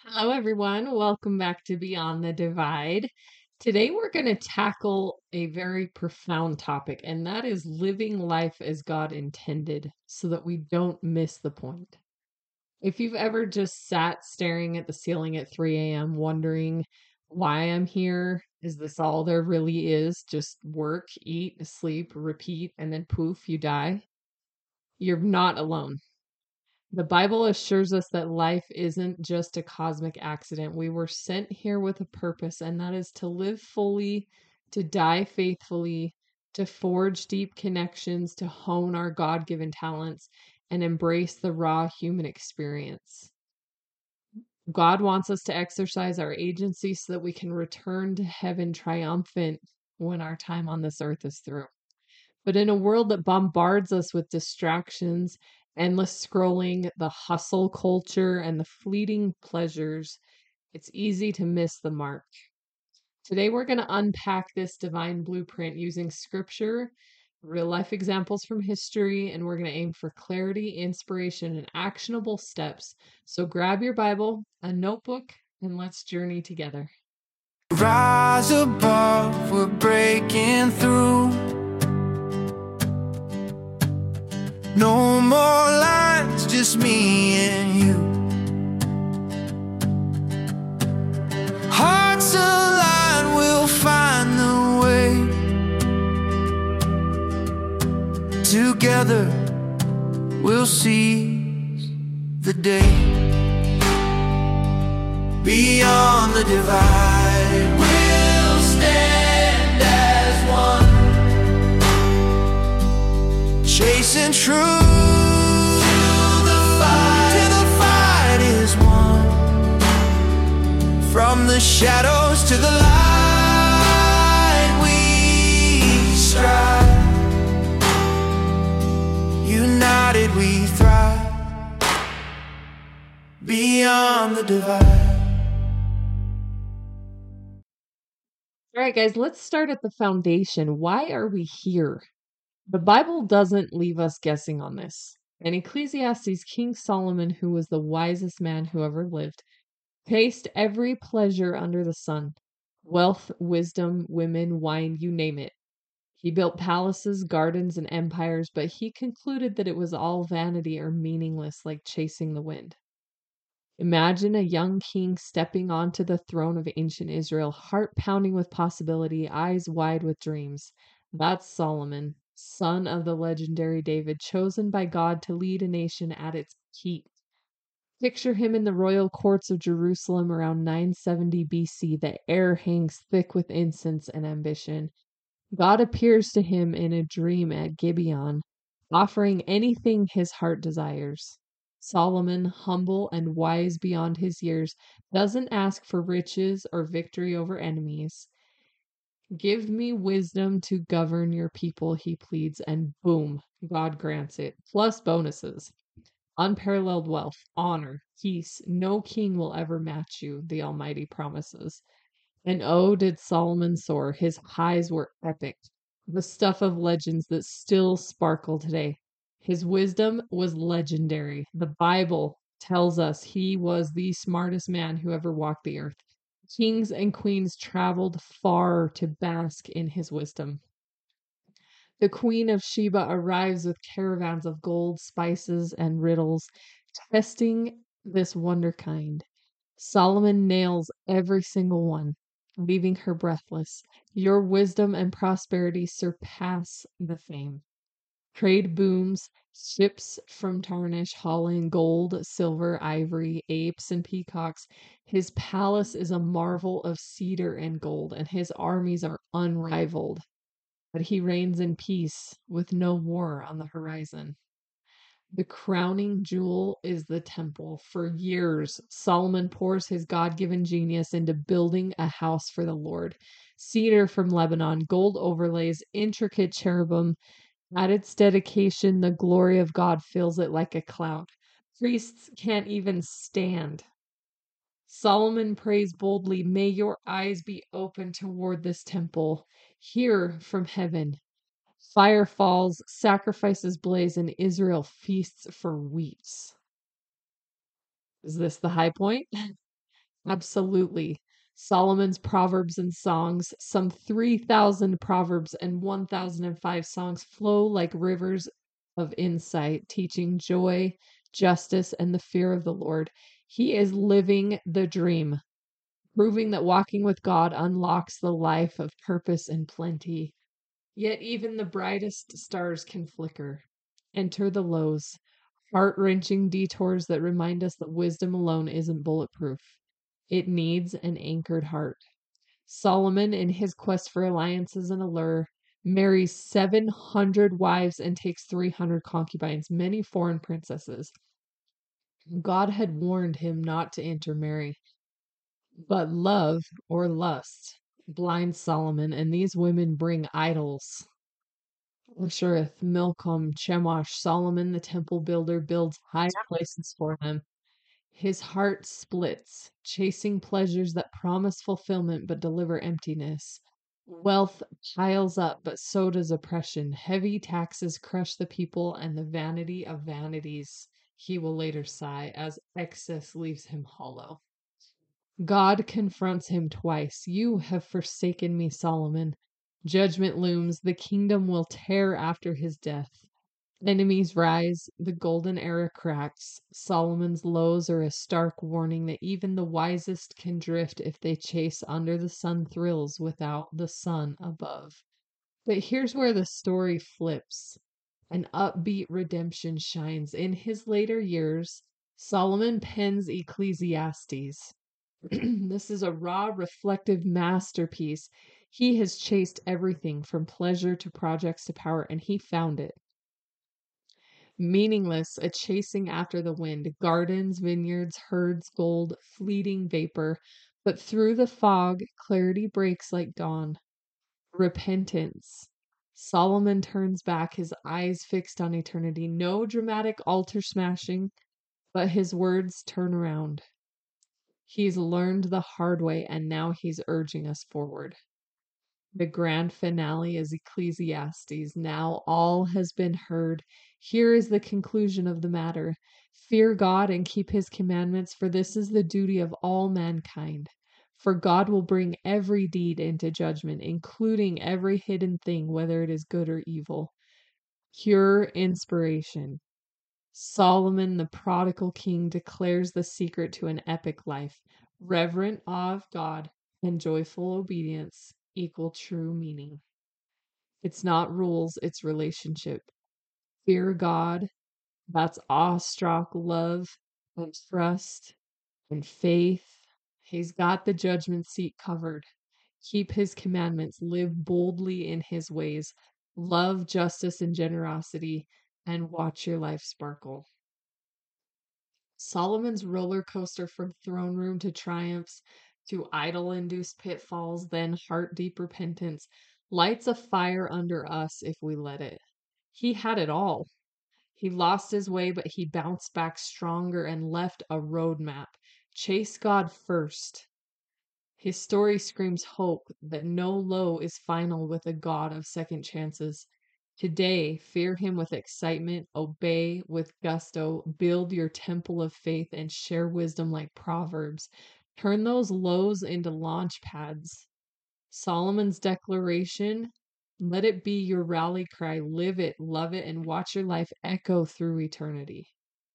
Hello, everyone. Welcome back to Beyond the Divide. Today, we're going to tackle a very profound topic, and that is living life as God intended so that we don't miss the point. If you've ever just sat staring at the ceiling at 3 a.m., wondering why I'm here, is this all there really is? Just work, eat, sleep, repeat, and then poof, you die? You're not alone. The Bible assures us that life isn't just a cosmic accident. We were sent here with a purpose, and that is to live fully, to die faithfully, to forge deep connections, to hone our God given talents, and embrace the raw human experience. God wants us to exercise our agency so that we can return to heaven triumphant when our time on this earth is through. But in a world that bombards us with distractions, endless scrolling, the hustle culture, and the fleeting pleasures, it's easy to miss the mark. Today, we're going to unpack this divine blueprint using scripture, real life examples from history, and we're going to aim for clarity, inspiration, and actionable steps. So grab your Bible, a notebook, and let's journey together. Rise above, we're breaking through. No more lines, just me and you. Hearts align, we'll find the way. Together, we'll seize the day. Beyond the divide, we'll stand as one, chasing true till the fight is won. From the shadows to the light, we strive. United we thrive. Beyond the divide. All right, guys, let's start at the foundation. Why are we here? The Bible doesn't leave us guessing on this. In Ecclesiastes, King Solomon, who was the wisest man who ever lived, tasted every pleasure under the sun: wealth, wisdom, women, wine, you name it. He built palaces, gardens, and empires, but he concluded that it was all vanity or meaningless, like chasing the wind. Imagine a young king stepping onto the throne of ancient Israel, heart pounding with possibility, eyes wide with dreams. That's Solomon, son of the legendary David, chosen by God to lead a nation at its peak. Picture him in the royal courts of Jerusalem around 970 BC. The air hangs thick with incense and ambition. God appears to him in a dream at Gibeon, offering anything his heart desires. Solomon, humble and wise beyond his years, doesn't ask for riches or victory over enemies. Give me wisdom to govern your people, he pleads, and boom, God grants it, plus bonuses. Unparalleled wealth, honor, peace. No king will ever match you, the Almighty promises. And oh, did Solomon soar. His highs were epic, the stuff of legends that still sparkle today. His wisdom was legendary. The Bible tells us he was the smartest man who ever walked the earth. Kings and queens traveled far to bask in his wisdom. The Queen of Sheba arrives with caravans of gold, spices, and riddles, testing this wonderkind. Solomon nails every single one, leaving her breathless. Your wisdom and prosperity surpass the fame. Trade booms, ships from Tarshish hauling gold, silver, ivory, apes, and peacocks. His palace is a marvel of cedar and gold, and his armies are unrivaled. But he reigns in peace with no war on the horizon. The crowning jewel is the temple. For years, Solomon pours his God given genius into building a house for the Lord. Cedar from Lebanon, gold overlays, intricate cherubim. At its dedication, the glory of God fills it like a cloud. Priests can't even stand. Solomon prays boldly, may your eyes be open toward this temple. Hear from heaven. Fire falls, sacrifices blaze, and Israel feasts for weeks. Is this the high point? Absolutely. Solomon's Proverbs and Songs, some 3,000 Proverbs and 1,005 songs flow like rivers of insight, teaching joy, justice, and the fear of the Lord. He is living the dream, proving that walking with God unlocks the life of purpose and plenty. Yet even the brightest stars can flicker. Enter the lows, heart wrenching detours that remind us that wisdom alone isn't bulletproof. It needs an anchored heart. Solomon, in his quest for alliances and allure, marries 700 wives and takes 300 concubines, many foreign princesses. God had warned him not to intermarry, but love or lust blinds Solomon, and these women bring idols. Ashereth, Milcom, Chemosh, Solomon the temple builder builds high places for them. His heart splits, chasing pleasures that promise fulfillment but deliver emptiness. Wealth piles up, but so does oppression. Heavy taxes crush the people, and the vanity of vanities, he will later sigh, as excess leaves him hollow. God confronts him twice. You have forsaken me, Solomon. Judgment looms. The kingdom will tear after his death. Enemies rise, the golden era cracks. Solomon's lows are a stark warning that even the wisest can drift if they chase under the sun thrills without the sun above. But here's where the story flips. An upbeat redemption shines. In his later years, Solomon pens Ecclesiastes. This is a raw, reflective masterpiece. He has chased everything from pleasure to projects to power, and he found it. Meaningless, a chasing after the wind, gardens, vineyards, herds, gold, fleeting vapor. But through the fog, clarity breaks like dawn. Repentance. Solomon turns back, his eyes fixed on eternity. No dramatic altar smashing, but his words turn around. He's learned the hard way, and now he's urging us forward. The grand finale is Ecclesiastes. Now all has been heard. Here is the conclusion of the matter. Fear God and keep his commandments, for this is the duty of all mankind. For God will bring every deed into judgment, including every hidden thing, whether it is good or evil. Pure inspiration. Solomon, the prodigal king, declares the secret to an epic life. Reverent awe of God and joyful obedience equal true meaning. It's not rules, it's relationship. Fear God, that's awestruck love and trust and faith. He's got the judgment seat covered. Keep his commandments, live boldly in his ways, love justice and generosity, and watch your life sparkle. Solomon's roller coaster from throne room to triumphs to idol induced pitfalls, then heart deep repentance, lights a fire under us if we let it. He had it all. He lost his way, but he bounced back stronger and left a roadmap. Chase God first. His story screams hope that no low is final with a God of second chances. Today, fear him with excitement, obey with gusto, build your temple of faith, and share wisdom like Proverbs. Turn those lows into launch pads. Solomon's declaration, let it be your rally cry. Live it, love it, and watch your life echo through eternity.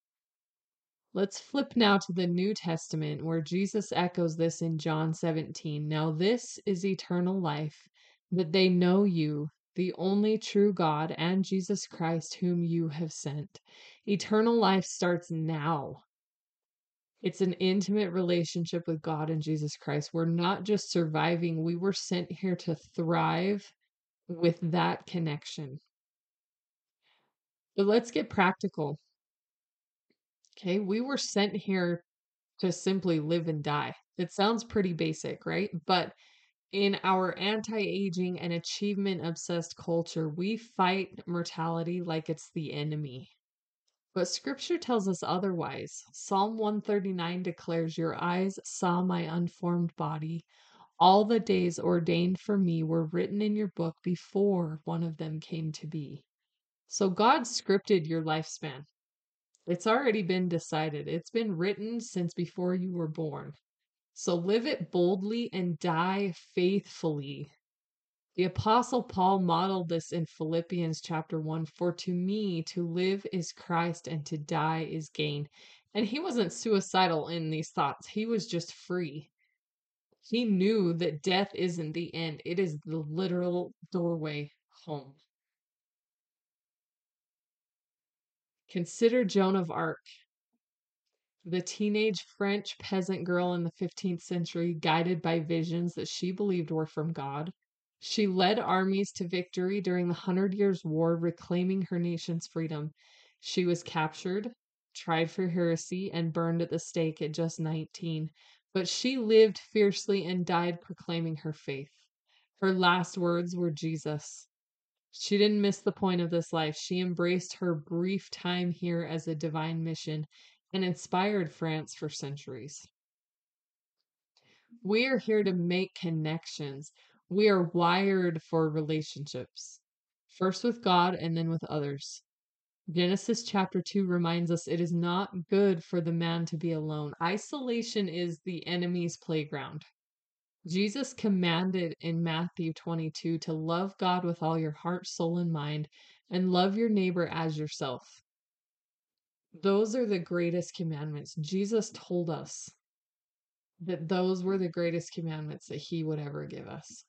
Let's flip now to the New Testament where Jesus echoes this in John 17. Now, this is eternal life, that they know you, the only true God, and Jesus Christ, whom you have sent. Eternal life starts now. It's an intimate relationship with God and Jesus Christ. We're not just surviving, we were sent here to thrive with that connection. But let's get practical. Okay, we were sent here to simply live and die. It sounds pretty basic, right? But in our anti aging and achievement obsessed culture, we fight mortality like it's the enemy. But scripture tells us otherwise. Psalm 139 declares, your eyes saw my unformed body. All the days ordained for me were written in your book before one of them came to be. So God scripted your lifespan. It's already been decided. It's been written since before you were born. So live it boldly and die faithfully. The Apostle Paul modeled this in Philippians chapter 1. For to me, to live is Christ and to die is gain. And he wasn't suicidal in these thoughts, he was just free. He knew that death isn't the end, it is the literal doorway home. Consider Joan of Arc, the teenage French peasant girl in the 15th century, guided by visions that she believed were from God. She led armies to victory during the Hundred Years' War, reclaiming her nation's freedom. She was captured, tried for heresy, and burned at the stake at just 19. But she lived fiercely and died proclaiming her faith. Her last words were Jesus. She didn't miss the point of this life. She embraced her brief time here as a divine mission and inspired France for centuries. We are here to make connections. We are wired for relationships, first with God and then with others. Genesis chapter 2 reminds us it is not good for the man to be alone. Isolation is the enemy's playground. Jesus commanded in Matthew 22 to love God with all your heart, soul, and mind, and love your neighbor as yourself. Those are the greatest commandments. Jesus told us that those were the greatest commandments that he would ever give us.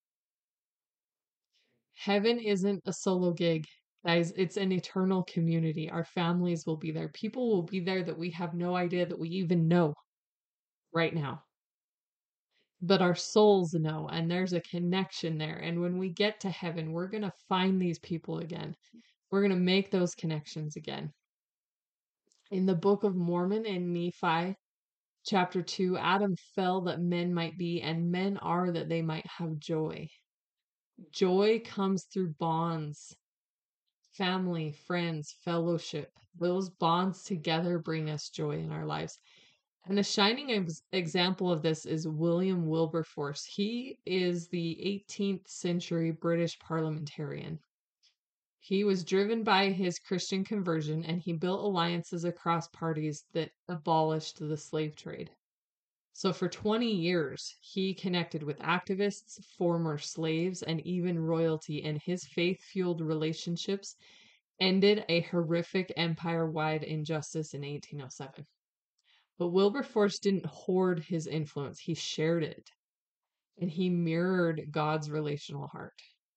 Heaven isn't a solo gig, guys. It's an eternal community. Our families will be there. People will be there that we have no idea that we even know right now. But our souls know, and there's a connection there. And when we get to heaven, we're going to find these people again. We're going to make those connections again. In the Book of Mormon in Nephi, chapter 2, Adam fell that men might be, and men are that they might have joy. Joy comes through bonds, family, friends, fellowship. Those bonds together bring us joy in our lives. And a shining example of this is William Wilberforce. He is the 18th century British parliamentarian. He was driven by his Christian conversion, and he built alliances across parties that abolished the slave trade. So for 20 years, he connected with activists, former slaves, and even royalty, and his faith-fueled relationships ended a horrific empire-wide injustice in 1807. But Wilberforce didn't hoard his influence, he shared it, and he mirrored God's relational heart.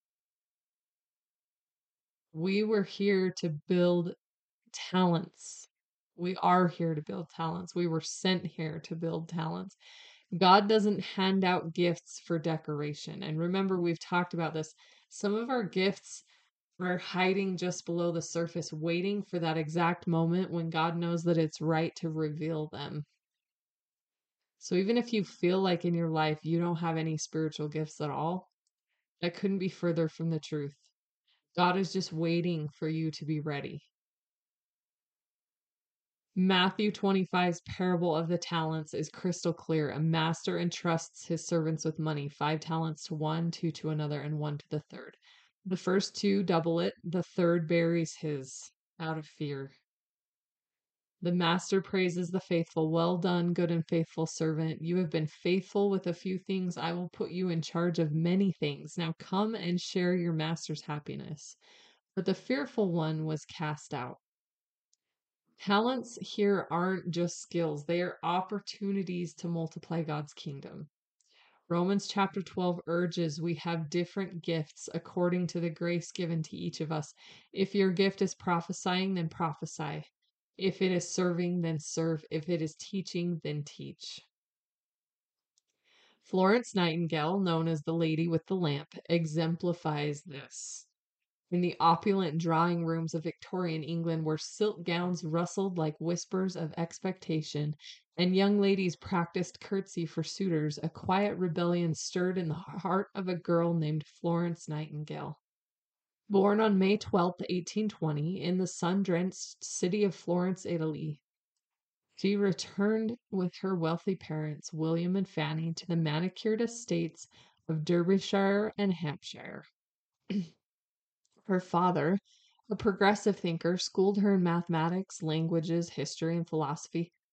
We were here to build talents. We are here to build talents. We were sent here to build talents. God doesn't hand out gifts for decoration. And remember, we've talked about this. Some of our gifts are hiding just below the surface, waiting for that exact moment when God knows that it's right to reveal them. So even if you feel like in your life you don't have any spiritual gifts at all, that couldn't be further from the truth. God is just waiting for you to be ready. Matthew 25's parable of the talents is crystal clear. A master entrusts his servants with money, 5 talents to one, 2 to another, and 1 to the third. The first 2 double it, the third buries his out of fear. The master praises the faithful. Well done, good and faithful servant. You have been faithful with a few things. I will put you in charge of many things. Now come and share your master's happiness. But the fearful one was cast out. Talents here aren't just skills, they are opportunities to multiply God's kingdom. Romans chapter 12 urges we have different gifts according to the grace given to each of us. If your gift is prophesying, then prophesy. If it is serving, then serve. If it is teaching, then teach. Florence Nightingale, known as the Lady with the Lamp, exemplifies this. In the opulent drawing rooms of Victorian England, where silk gowns rustled like whispers of expectation, and young ladies practiced curtsy for suitors, a quiet rebellion stirred in the heart of a girl named Florence Nightingale. Born on May 12, 1820, in the sun-drenched city of Florence, Italy, she returned with her wealthy parents, William and Fanny, to the manicured estates of Derbyshire and Hampshire. Her father, a progressive thinker, schooled her in mathematics, languages, history, and philosophy.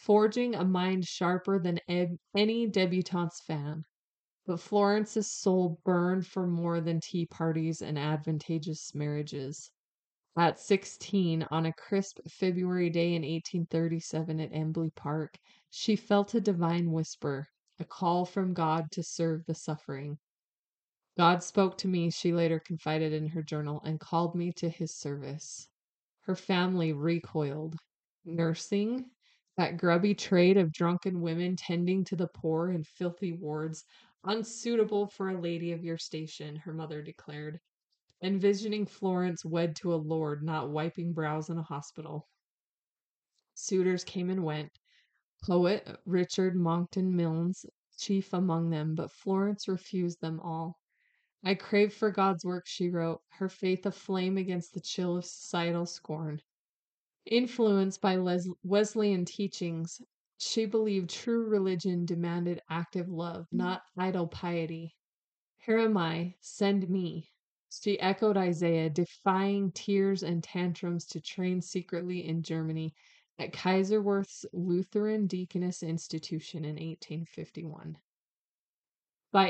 forging a mind sharper than any debutante's fan. But Florence's soul burned for more than tea parties and advantageous marriages. At 16, on a crisp February day in 1837 at Embley Park, she felt a divine whisper, a call from God to serve the suffering. God spoke to me, she later confided in her journal, and called me to his service. Her family recoiled. Nursing, that grubby trade of drunken women tending to the poor in filthy wards, unsuitable for a lady of your station, her mother declared, envisioning Florence wed to a lord, not wiping brows in a hospital. Suitors came and went, poet Richard Monckton Milnes chief among them, but Florence refused them all. I crave for God's work, she wrote, her faith aflame against the chill of societal scorn. Influenced by Wesleyan teachings, she believed true religion demanded active love, not idle piety. Here am I, send me. She echoed Isaiah, defying tears and tantrums to train secretly in Germany at Kaiserwerth's Lutheran Deaconess Institution in 1851. By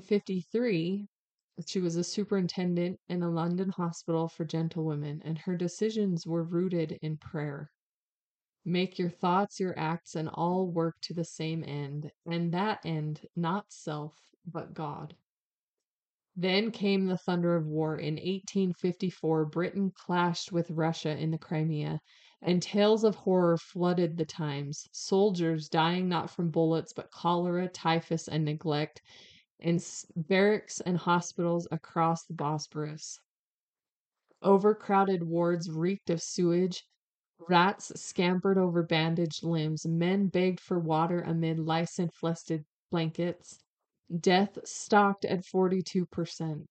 1853, she was a superintendent in a London hospital for gentlewomen, and her decisions were rooted in prayer. Make your thoughts, your acts, and all work to the same end, and that end not self, but God. Then came the thunder of war. In 1854, Britain clashed with Russia in the Crimea, and tales of horror flooded the Times. Soldiers dying not from bullets, but cholera, typhus, and neglect in barracks and hospitals across the Bosporus. Overcrowded wards reeked of sewage. Rats scampered over bandaged limbs. Men begged for water amid lice-infested blankets. Death stalked at 42%.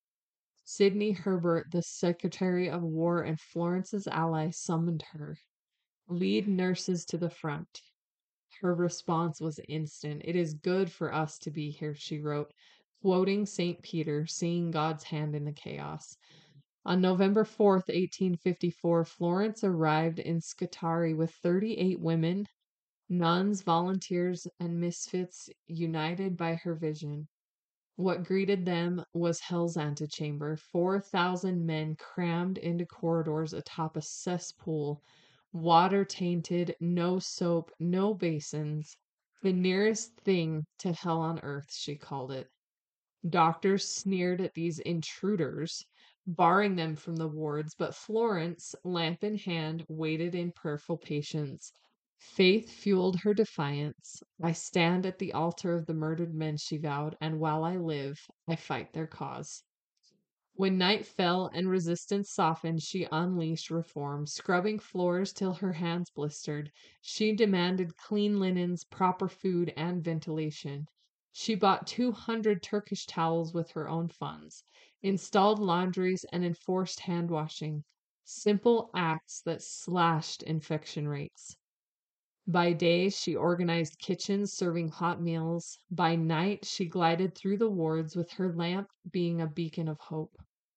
Sidney Herbert, the Secretary of War and Florence's ally, summoned her. Lead nurses to the front. Her response was instant. It is good for us to be here, she wrote, quoting St. Peter, seeing God's hand in the chaos. On November 4th, 1854, Florence arrived in Scutari with 38 women, nuns, volunteers, and misfits united by her vision. What greeted them was hell's antechamber. 4,000 men crammed into corridors atop a cesspool, water tainted, no soap, no basins. The nearest thing to hell on earth, she called it. Doctors sneered at these intruders, barring them from the wards, but Florence, lamp in hand, waited in prayerful patience. Faith fueled her defiance. I stand at the altar of the murdered men, she vowed, and while I live, I fight their cause. When night fell and resistance softened, she unleashed reform, scrubbing floors till her hands blistered. She demanded clean linens, proper food, and ventilation. She bought 200 Turkish towels with her own funds, installed laundries, and enforced hand washing. Simple acts that slashed infection rates. By day, she organized kitchens serving hot meals. By night, she glided through the wards with her lamp being a beacon of hope.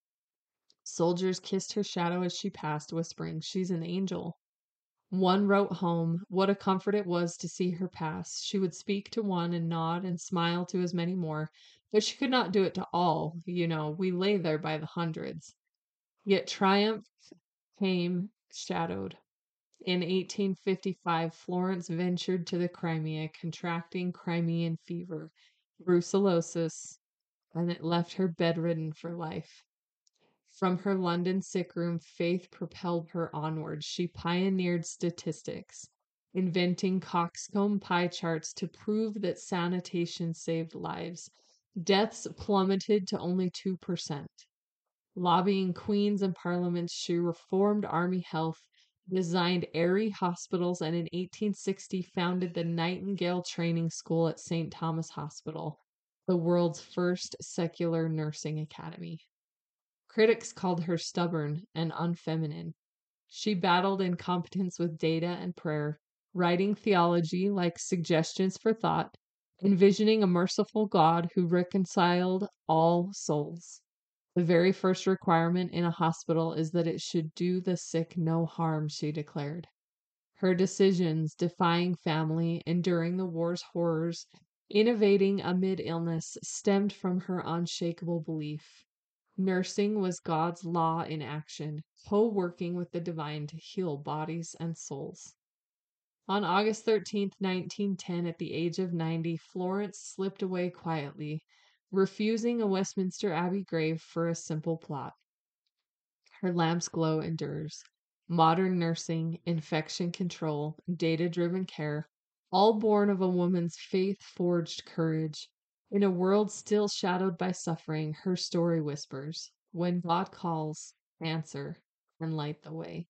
Soldiers kissed her shadow as she passed, whispering, "She's an angel." One wrote home, what a comfort it was to see her pass. She would speak to one and nod and smile to as many more, but she could not do it to all. We lay there by the hundreds. Yet triumph came shadowed. In 1855, Florence ventured to the Crimea, contracting Crimean fever, brucellosis, and it left her bedridden for life. From her London sick room, faith propelled her onward. She pioneered statistics, inventing coxcomb pie charts to prove that sanitation saved lives. Deaths plummeted to only 2%. Lobbying queens and parliaments, she reformed army health, designed airy hospitals, and in 1860 founded the Nightingale Training School at St. Thomas Hospital, the world's first secular nursing academy. Critics called her stubborn and unfeminine. She battled incompetence with data and prayer, writing theology like Suggestions for Thought, envisioning a merciful God who reconciled all souls. The very first requirement in a hospital is that it should do the sick no harm, she declared. Her decisions, defying family, enduring the war's horrors, innovating amid illness, stemmed from her unshakable belief. Nursing was God's law in action, co working with the divine to heal bodies and souls. On August 13th, 1910, at the age of 90, Florence slipped away quietly, refusing a Westminster Abbey grave for a simple plot. Her lamp's glow endures. Modern nursing, infection control, data driven care, all born of a woman's faith forged courage. In a world still shadowed by suffering, her story whispers, when God calls, answer and light the way.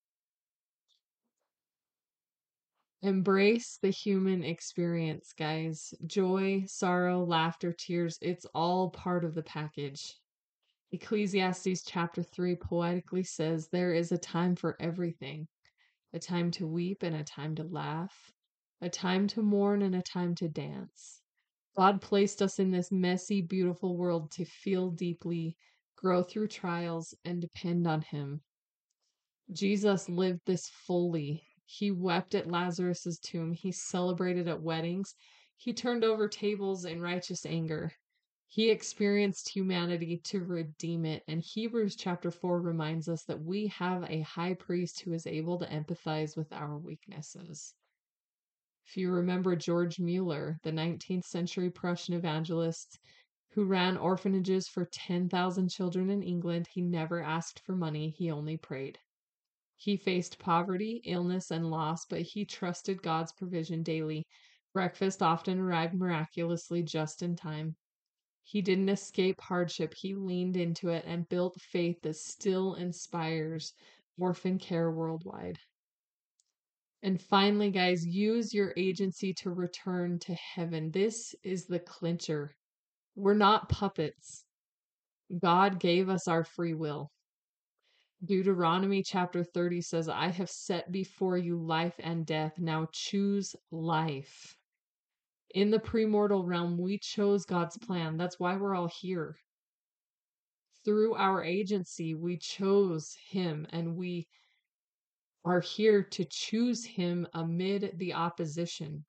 Embrace the human experience, guys. Joy, sorrow, laughter, tears, it's all part of the package. Ecclesiastes chapter 3 poetically says there is a time for everything, a time to weep and a time to laugh, a time to mourn and a time to dance. God placed us in this messy, beautiful world to feel deeply, grow through trials, and depend on Him. Jesus lived this fully. He wept at Lazarus's tomb. He celebrated at weddings. He turned over tables in righteous anger. He experienced humanity to redeem it. And Hebrews chapter 4 reminds us that we have a high priest who is able to empathize with our weaknesses. If you remember George Mueller, the 19th century Prussian evangelist who ran orphanages for 10,000 children in England, he never asked for money, he only prayed. He faced poverty, illness, and loss, but he trusted God's provision daily. Breakfast often arrived miraculously just in time. He didn't escape hardship, he leaned into it and built faith that still inspires orphan care worldwide. And finally, guys, use your agency to return to heaven. This is the clincher. We're not puppets. God gave us our free will. Deuteronomy chapter 30 says, I have set before you life and death. Now choose life. In the premortal realm, we chose God's plan. That's why we're all here. Through our agency, we chose Him, and we are here to choose Him amid the opposition.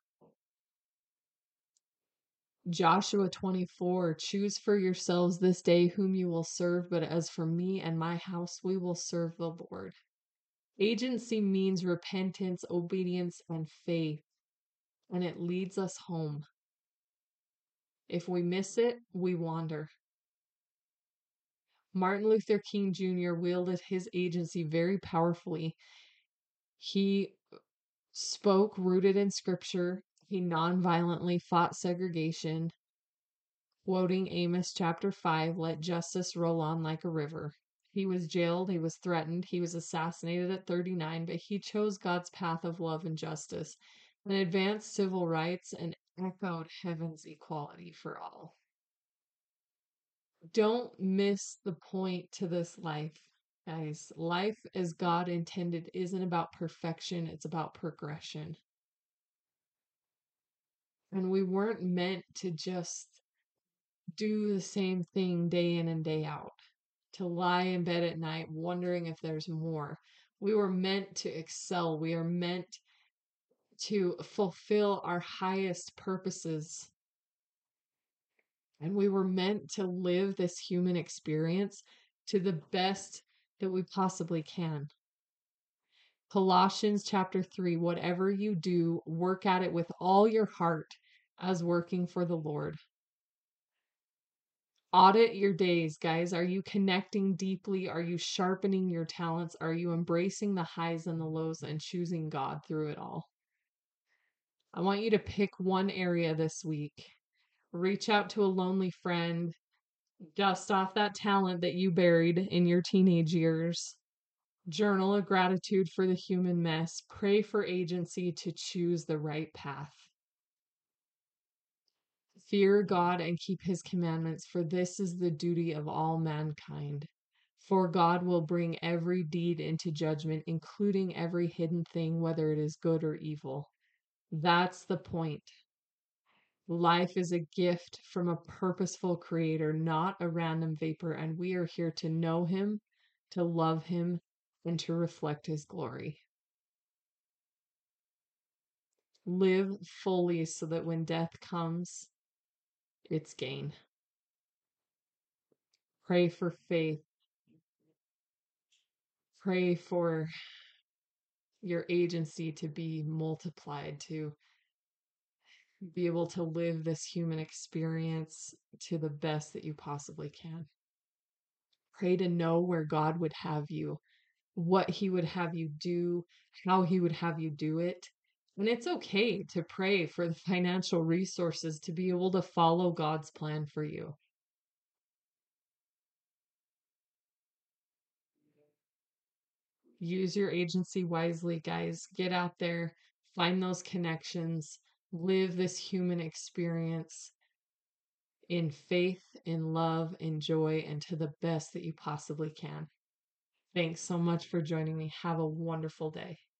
Joshua 24, choose for yourselves this day whom you will serve, but as for me and my house, we will serve the Lord. Agency means repentance, obedience, and faith, and it leads us home. If we miss it, we wander. Martin Luther King Jr. wielded his agency very powerfully. He spoke rooted in scripture. He nonviolently fought segregation, quoting Amos chapter 5, let justice roll on like a river. He was jailed, he was threatened, he was assassinated at 39, but he chose God's path of love and justice and advanced civil rights and echoed heaven's equality for all. Don't miss the point to this life, guys. Life as God intended isn't about perfection, it's about progression. And we weren't meant to just do the same thing day in and day out, to lie in bed at night wondering if there's more. We were meant to excel. We are meant to fulfill our highest purposes. And we were meant to live this human experience to the best that we possibly can. Colossians chapter 3, whatever you do, work at it with all your heart as working for the Lord. Audit your days, guys. Are you connecting deeply? Are you sharpening your talents? Are you embracing the highs and the lows and choosing God through it all? I want you to pick one area this week. Reach out to a lonely friend. Dust off that talent that you buried in your teenage years. Journal a gratitude for the human mess. Pray for agency to choose the right path. Fear God and keep His commandments, for this is the duty of all mankind. For God will bring every deed into judgment, including every hidden thing, whether it is good or evil. That's the point. Life is a gift from a purposeful creator, not a random vapor, and we are here to know Him, to love Him, and to reflect His glory. Live fully so that when death comes, it's gain. Pray for faith. Pray for your agency to be multiplied, to be able to live this human experience to the best that you possibly can. Pray to know where God would have you, what He would have you do, how He would have you do it. And it's okay to pray for the financial resources to be able to follow God's plan for you. Use your agency wisely, guys. Get out there, find those connections, live this human experience in faith, in love, in joy, and to the best that you possibly can. Thanks so much for joining me. Have a wonderful day.